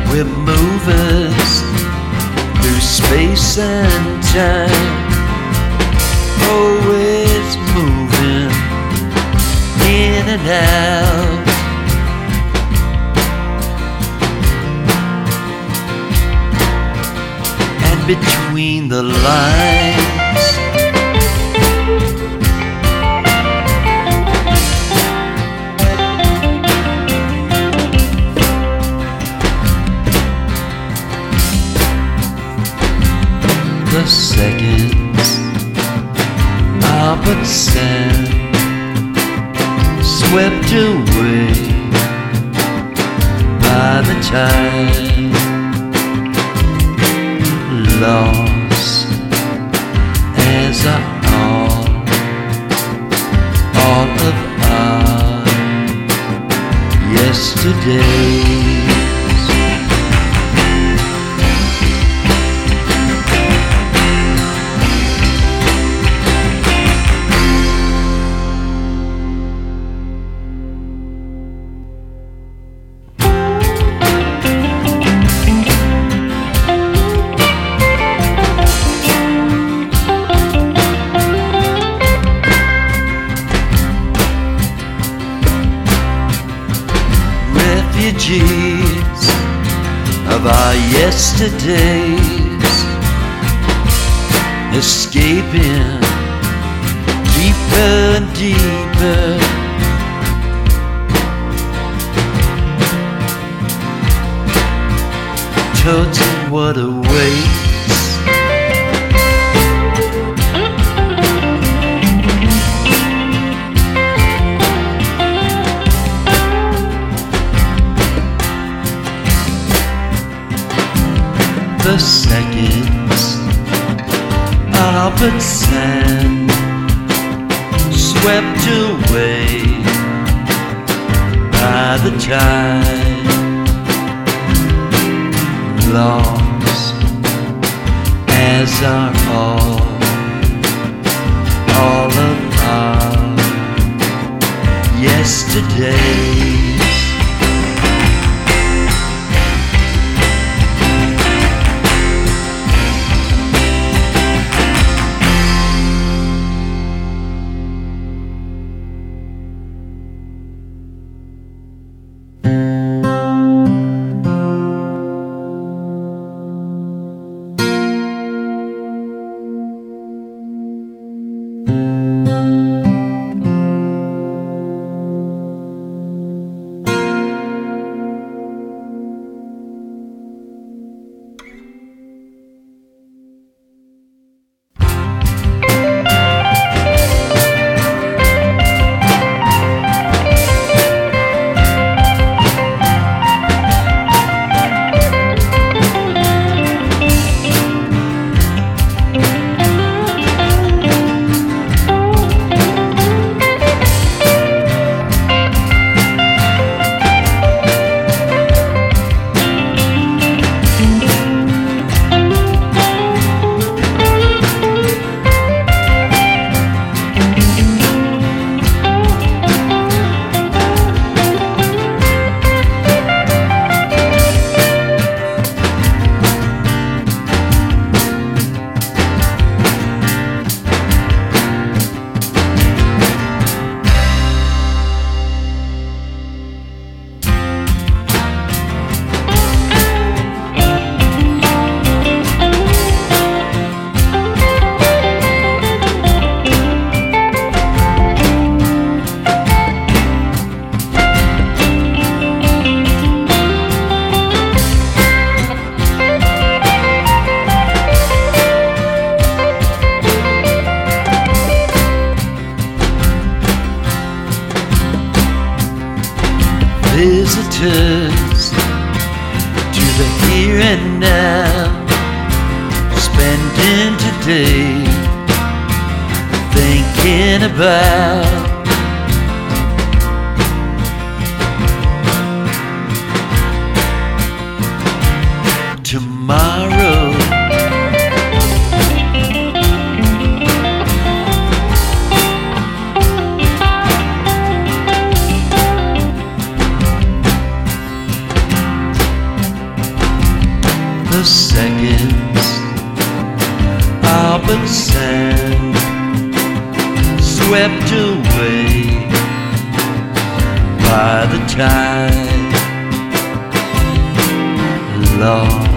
We're movers through space and time, always moving in and out. And between the lines, the seconds are but sand, swept away by the tide, lost as are all of our yesterdays. Refugees of our yesterdays, escaping deeper and deeper, total what awaits. The seconds are but sand, swept away by the tide, lost as are all of our yesterdays. Visitors to the here and now, spending today thinking about tomorrow. the seconds are but sand, swept away by the tide. Lost